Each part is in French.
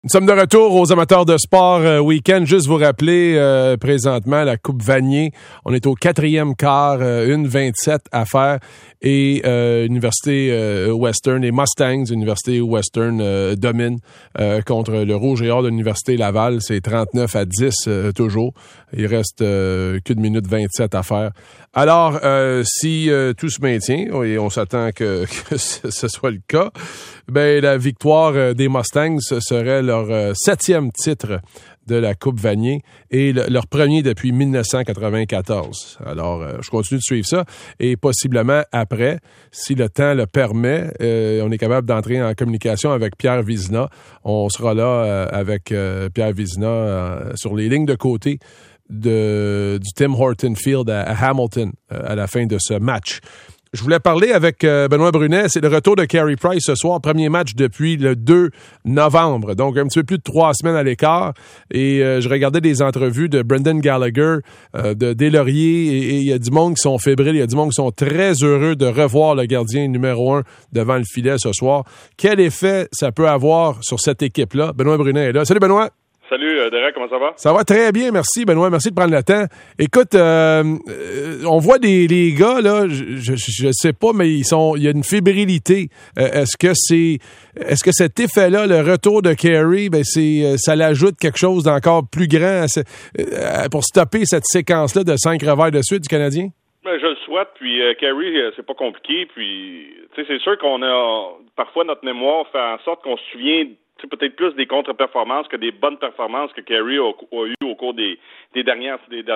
Nous sommes de retour aux amateurs de sport week-end. Juste vous rappeler présentement la Coupe Vanier. On est au 4e quart, 1,27 à faire. Et Université Western et Mustangs, Université Western domine contre le Rouge et Or de l'Université Laval. C'est 39-10 toujours. Il reste qu'une minute 27 à faire. Alors, si tout se maintient, et on s'attend que ce soit le cas, ben la victoire des Mustangs serait leur 7e titre de la Coupe Vanier et leur premier depuis 1994. Alors, je continue de suivre ça et possiblement après, si le temps le permet, on est capable d'entrer en communication avec Pierre Vizina. On sera là avec Pierre Vizina sur les lignes de côté du Tim Horton Field à Hamilton à la fin de ce match. Je voulais parler avec Benoît Brunet. C'est le retour de Carey Price ce soir. Premier match depuis le 2 novembre. Donc, un petit peu plus de 3 semaines à l'écart. Et je regardais des entrevues de Brendan Gallagher, de Deslauriers. Et il y a du monde qui sont fébriles. Il y a du monde qui sont très heureux de revoir le gardien numéro 1 devant le filet ce soir. Quel effet ça peut avoir sur cette équipe-là? Benoît Brunet est là. Salut, Benoît. Salut, Derek, comment ça va? Ça va très bien, merci, Benoît. Merci de prendre le temps. Écoute, on voit les gars, là, je sais pas, mais il y a une fébrilité. Est-ce que cet effet-là, le retour de Carey, ben ça l'ajoute quelque chose d'encore plus grand pour stopper cette séquence-là de 5 revers de suite du Canadien? Ben, je le souhaite, puis Carey, c'est pas compliqué, puis tu sais, c'est sûr qu'on a parfois notre mémoire fait en sorte qu'on se souvient peut-être plus des contre-performances que des bonnes performances que Carey a eues au cours des dernières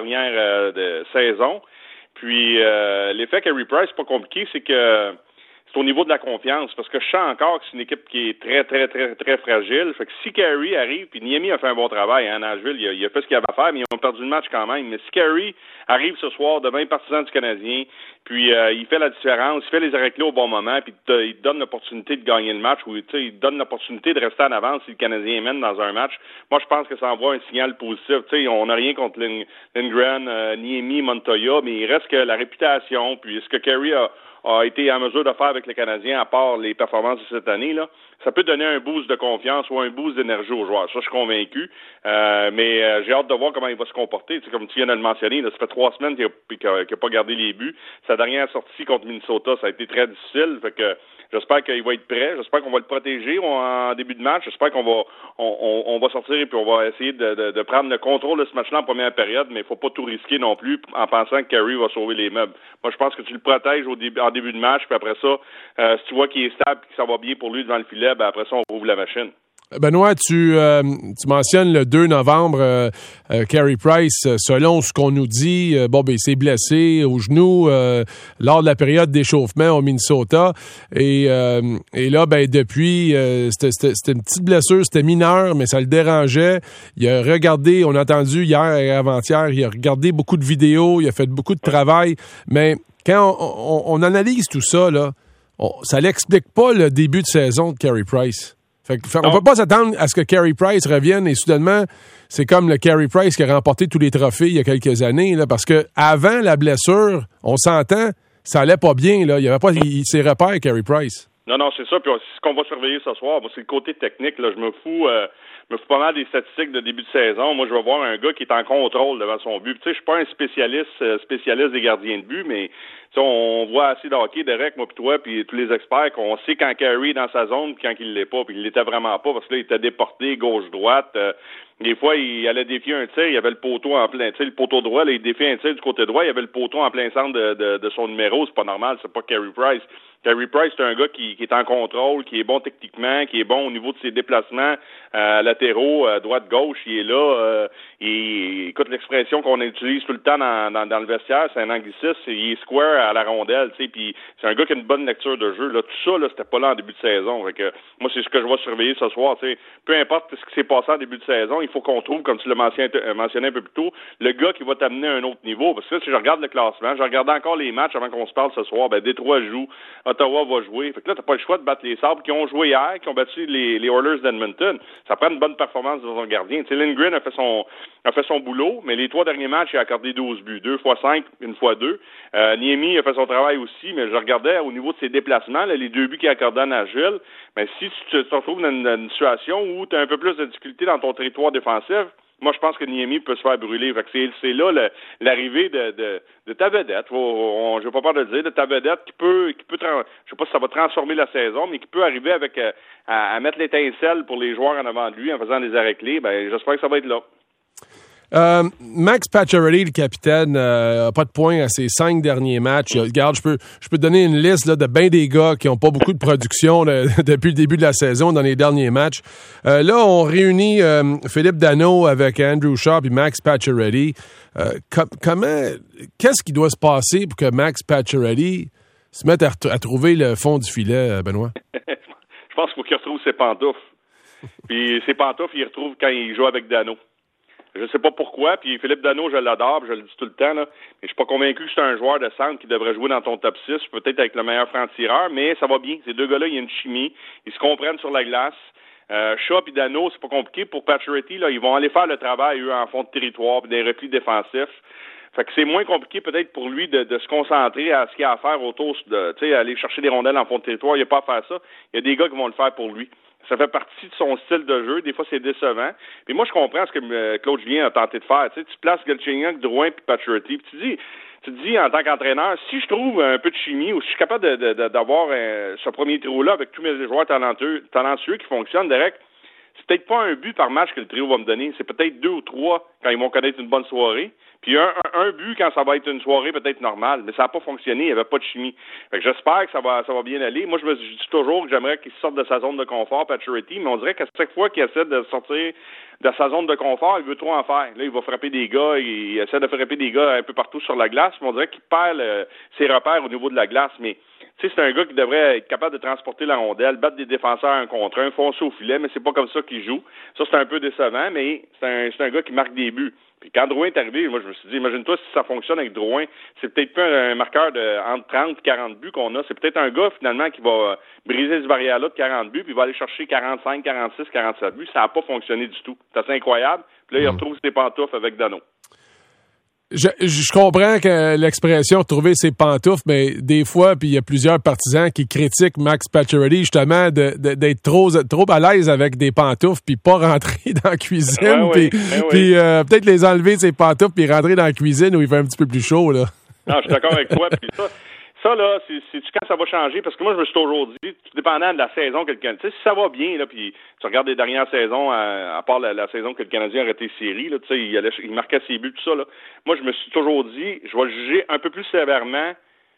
saisons. Puis l'effet Carey Price, c'est pas compliqué, c'est que c'est au niveau de la confiance, parce que je sens encore que c'est une équipe qui est très, très, très, très fragile. Fait que si Carey arrive, puis Niemi a fait un bon travail, hein, Nashville, il a fait ce qu'il avait à faire, mais ils ont perdu le match quand même. Mais si Carey arrive ce soir devant les partisans du Canadien, puis il fait la différence, il fait les arrêts clés au bon moment, puis il donne l'opportunité de gagner le match, ou il donne l'opportunité de rester en avance si le Canadien mène dans un match. Moi, je pense que ça envoie un signal positif. On n'a rien contre Lindgren, Niemi, Montoya, mais il reste que la réputation, puis ce que Carey a été en mesure de faire avec les Canadiens, à part les performances de cette année, là, ça peut donner un boost de confiance ou un boost d'énergie aux joueurs. Ça, je suis convaincu. Mais j'ai hâte de voir comment il va se comporter. T'sais, comme tu viens de le mentionner, là, ça fait 3 semaines qu'il n'a pas gardé les buts. Sa dernière sortie contre Minnesota, ça a été très difficile. Fait que j'espère qu'il va être prêt. J'espère qu'on va le protéger en début de match. J'espère qu'on va sortir et puis on va essayer de prendre le contrôle de ce match-là en première période, mais il faut pas tout risquer non plus en pensant que Carey va sauver les meubles. Moi, je pense que tu le protèges en début de match, puis après ça, si tu vois qu'il est stable et que ça va bien pour lui devant le filet, ben après ça, on rouvre la machine. Benoît, tu mentionnes le 2 novembre, Carey Price, selon ce qu'on nous dit, il s'est blessé au genou lors de la période d'échauffement au Minnesota. Et là, depuis, c'était une petite blessure, c'était mineur, mais ça le dérangeait. Il a regardé, on a entendu hier et avant-hier, il a regardé beaucoup de vidéos, il a fait beaucoup de travail. Mais quand on analyse tout ça, là, ça n'explique pas le début de saison de Carey Price. On peut pas s'attendre à ce que Carey Price revienne et soudainement, c'est comme le Carey Price qui a remporté tous les trophées il y a quelques années, là, parce que avant la blessure, on s'entend, ça allait pas bien, là. Il y avait pas ses repères, Carey Price. Non, c'est ça. Puis ce qu'on va surveiller ce soir, c'est le côté technique. Là, je me fous pas mal des statistiques de début de saison. Moi, je vais voir un gars qui est en contrôle devant son but. Tu sais, je suis pas un spécialiste des gardiens de but, mais on voit assez de hockey, Derek, moi puis toi, puis tous les experts, qu'on sait quand Carey est dans sa zone, puis quand il l'est pas, puis il l'était vraiment pas, parce que là, il était déporté gauche-droite. Des fois, il allait défier un tir, il y avait le poteau en plein, tu sais, le poteau droit, là, il défiait un tir du côté droit, il y avait le poteau en plein centre de son numéro, c'est pas normal, c'est pas Carey Price. Carey Price, c'est un gars qui est en contrôle, qui est bon techniquement, qui est bon au niveau de ses déplacements latéraux, droite-gauche, il est là. Écoute, l'expression qu'on utilise tout le temps dans le vestiaire, c'est un anglicisme, il est square à la rondelle, tu sais, puis c'est un gars qui a une bonne lecture de jeu. Là, tout ça, là, c'était pas là en début de saison. Fait que, moi, c'est ce que je vais surveiller ce soir. Tu sais, peu importe ce qui s'est passé en début de saison, il faut qu'on trouve, comme tu l'as mentionné un peu plus tôt, le gars qui va t'amener à un autre niveau. Parce que là, si je regarde le classement, je regardais encore les matchs avant qu'on se parle ce soir, Détroit joue, Ottawa va jouer. Fait que là, t'as pas le choix de battre les Sabres qui ont joué hier, qui ont battu les Oilers d'Edmonton. Ça prend une bonne performance de son gardien. Tu sais, Lindgren a fait son boulot, mais les 3 derniers matchs, il a accordé 12 buts. 2 x 5, 1 x 2. Niemi a fait son travail aussi, mais je regardais au niveau de ses déplacements, là, les 2 buts qu'il a accordés à Nashville. Mais si tu te retrouves dans une situation où tu as un peu plus de difficulté dans ton territoire défensif, moi, je pense que Niemi peut se faire brûler. Fait que c'est là l'arrivée de ta vedette. Je n'ai pas peur de le dire, de ta vedette qui peut je sais pas si ça va transformer la saison, mais qui peut arriver avec à mettre l'étincelle pour les joueurs en avant de lui en faisant des arrêts clés. Ben, j'espère que ça va être là. Max Pacioretty, le capitaine, n'a pas de points à ses 5 derniers matchs. Regarde, je peux te donner une liste là, de bien des gars qui n'ont pas beaucoup de production depuis le début de la saison dans les derniers matchs. Là, on réunit Philippe Danault avec Andrew Shaw et Max Pacioretty. Qu'est-ce qui doit se passer pour que Max Pacioretty se mette à trouver le fond du filet, Benoît? Je pense qu'il faut qu'il retrouve ses pantoufles. Puis ses pantoufles, il les retrouve quand il joue avec Danault. Je sais pas pourquoi, puis Philippe Danault, je l'adore, je le dis tout le temps, là, mais je suis pas convaincu que c'est un joueur de centre qui devrait jouer dans ton top 6, peut-être avec le meilleur franc-tireur, mais ça va bien. Ces deux gars-là, il y a une chimie, ils se comprennent sur la glace. Shaw et Danault, c'est pas compliqué. Pour Pacioretty, là, ils vont aller faire le travail, eux, en fond de territoire, puis des replis défensifs. Fait que c'est moins compliqué peut-être pour lui de se concentrer à ce qu'il y a à faire autour de, tu sais, aller chercher des rondelles en fond de territoire. Il n'y a pas à faire ça. Il y a des gars qui vont le faire pour lui. Ça fait partie de son style de jeu. Des fois, c'est décevant. Puis moi, je comprends ce que Claude Julien a tenté de faire. Tu sais, tu places Galchenyuk, Drouin puis Pacioretty. Puis tu te dis, en tant qu'entraîneur, si je trouve un peu de chimie ou si je suis capable d'avoir ce premier trio-là avec tous mes joueurs talentueux qui fonctionnent, direct, c'est peut-être pas un but par match que le trio va me donner. C'est peut-être 2 ou 3 quand ils vont connaître une bonne soirée. Puis un but quand ça va être une soirée peut-être normale. Mais ça n'a pas fonctionné. Il n'y avait pas de chimie. Fait que j'espère que ça va bien aller. Moi, je dis toujours que j'aimerais qu'il sorte de sa zone de confort, Pacioretty, mais on dirait qu'à chaque fois qu'il essaie de sortir de sa zone de confort, il veut trop en faire. Là, il va frapper des gars. Il essaie de frapper des gars un peu partout sur la glace. Mais on dirait qu'il perd ses repères au niveau de la glace. Mais tu sais, c'est un gars qui devrait être capable de transporter la rondelle, battre des défenseurs 1 contre 1, foncer au filet, mais c'est pas comme ça qu'il joue. Ça, c'est un peu décevant, mais c'est un gars qui marque des buts. Puis quand Drouin est arrivé, moi, je me suis dit, imagine-toi si ça fonctionne avec Drouin, c'est peut-être pas un marqueur de entre 30 et 40 buts qu'on a. C'est peut-être un gars, finalement, qui va briser ce barrière-là de 40 buts, puis il va aller chercher 45, 46, 47 buts. Ça n'a pas fonctionné du tout. C'est assez incroyable. Puis là, il retrouve ses pantoufles avec Danault. Je comprends que l'expression retrouver ses pantoufles, mais des fois, puis il y a plusieurs partisans qui critiquent Max Pacioretty justement d'être trop à l'aise avec des pantoufles puis pas rentrer dans la cuisine, puis peut-être les enlever ses pantoufles puis rentrer dans la cuisine où il fait un petit peu plus chaud là. Non, je suis d'accord avec toi. Puis ça là, c'est quand ça va changer, parce que moi je me suis toujours dit, tout dépendant de la saison que le Canadien, tu sais, si ça va bien là, puis tu regardes les dernières saisons, à part la saison que le Canadien a arrêté série, là, tu sais, il marquait ses buts, tout ça là. Moi je me suis toujours dit, je vais le juger un peu plus sévèrement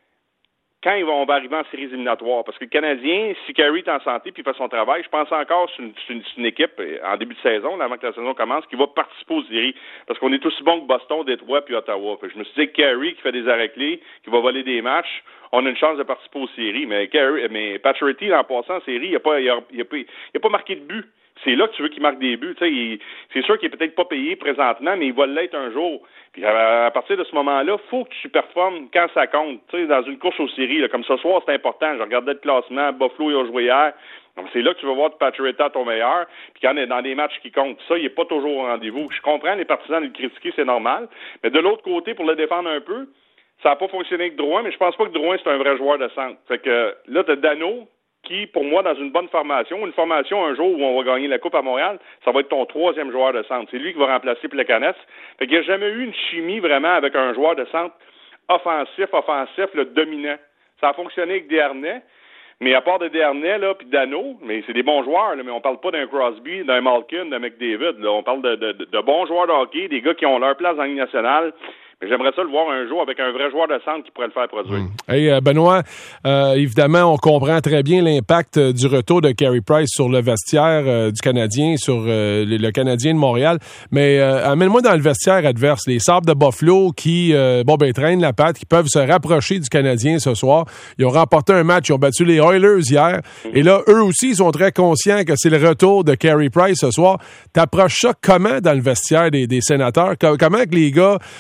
quand on va arriver en séries éliminatoires. Parce que le Canadien, si Carey est en santé puis fait son travail, je pense encore que c'est une équipe, en début de saison, avant que la saison commence, qui va participer aux séries. Parce qu'on est aussi bon que Boston, Détroit puis Ottawa. Puis je me suis dit que Carey, qui fait des arrêts clés, qui va voler des matchs, on a une chance de participer aux séries. Mais Pacioretty, en passant en série, il n'a pas marqué de but. C'est là que tu veux qu'il marque des buts. C'est sûr qu'il est peut-être pas payé présentement, mais il va l'être un jour. Puis à partir de ce moment-là, faut que tu performes quand ça compte. Dans une course aux séries, là, comme ce soir, c'est important. Je regardais le classement, Buffalo, ils ont joué hier. Donc c'est là que tu vas voir Pacioretty à ton meilleur. Puis quand on est dans des matchs qui comptent, ça, il n'est pas toujours au rendez-vous. Je comprends les partisans de le critiquer, c'est normal. Mais de l'autre côté, pour le défendre un peu, ça n'a pas fonctionné avec Drouin, mais je pense pas que Drouin, c'est un vrai joueur de centre. Fait que là, tu as Danault, qui, pour moi, dans une bonne formation, un jour où on va gagner la Coupe à Montréal, ça va être ton 3e joueur de centre. C'est lui qui va remplacer Plekanec. Fait qu'il n'y a jamais eu une chimie vraiment avec un joueur de centre offensif, le dominant. Ça a fonctionné avec Desharnais, mais à part de Desharnais, là, puis Danault, mais c'est des bons joueurs, là, mais on parle pas d'un Crosby, d'un Malkin, d'un McDavid, là. On parle de bons joueurs de hockey, des gars qui ont leur place dans la Ligue nationale. Mais j'aimerais ça le voir un jour avec un vrai joueur de centre qui pourrait le faire produire. Hey, Benoît, évidemment, on comprend très bien l'impact du retour de Carey Price sur le vestiaire du Canadien, sur le Canadien de Montréal. Mais amène-moi dans le vestiaire adverse. Les Sabres de Buffalo qui traînent la patte, qui peuvent se rapprocher du Canadien ce soir. Ils ont remporté un match, ils ont battu les Oilers hier. Et là, eux aussi, ils sont très conscients que c'est le retour de Carey Price ce soir. T'approches ça comment dans le vestiaire des Sénateurs? Comment que les gars se réalisent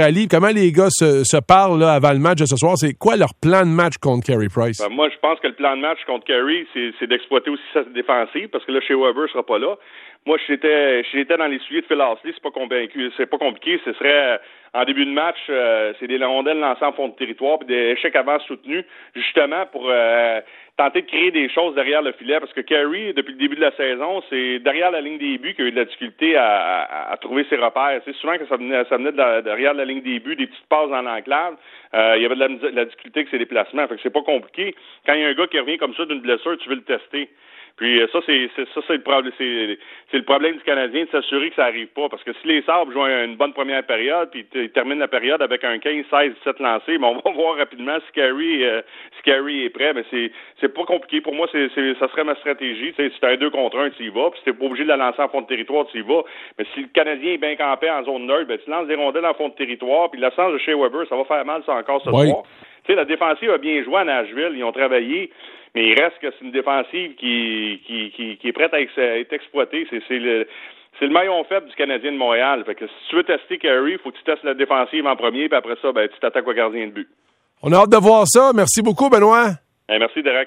rallye? Comment les gars se parlent là, avant le match de ce soir? C'est quoi leur plan de match contre Carey Price? Ben, moi, je pense que le plan de match contre Carey, c'est d'exploiter aussi sa défensive, parce que là, Shea Weber sera pas là. Moi, j'étais dans les souliers de Phil Horsley, c'est pas compliqué. Ce serait en début de match, c'est des rondelles lancées en fond de territoire, puis des échecs avant soutenus, justement pour tenter de créer des choses derrière le filet, parce que Carey, depuis le début de la saison, c'est derrière la ligne des buts qu'il a eu de la difficulté à trouver ses repères. C'est souvent que ça venait derrière la ligne des buts, des petites passes dans l'enclave. Il y avait de la difficulté avec ses déplacements. Fait que c'est pas compliqué. Quand il y a un gars qui revient comme ça d'une blessure, tu veux le tester. Puis ça, c'est le problème. C'est le problème du Canadien de s'assurer que ça arrive pas. Parce que si les Sabres jouent une bonne première période, puis ils terminent la période avec un 15, 16, 17 lancés, on va voir rapidement si Carey est prêt. Mais c'est pas compliqué. Pour moi, ça serait ma stratégie. Si t'as un 2 contre 1, tu y vas. Puis si t'es pas obligé de la lancer en fond de territoire, tu y vas. Mais si le Canadien est bien campé en zone neutre, ben tu lances des rondelles en fond de territoire. Puis l'absence de Shea Weber, ça va faire mal ça encore ce soir. Tu sais, la défensive a bien joué à Nashville. Ils ont travaillé. Mais il reste que c'est une défensive qui est prête à être exploitée. C'est le maillon faible du Canadien de Montréal. Fait que si tu veux tester Carey, il faut que tu testes la défensive en premier, puis après ça, tu t'attaques au gardien de but. On a hâte de voir ça. Merci beaucoup, Benoît. Merci, Derek.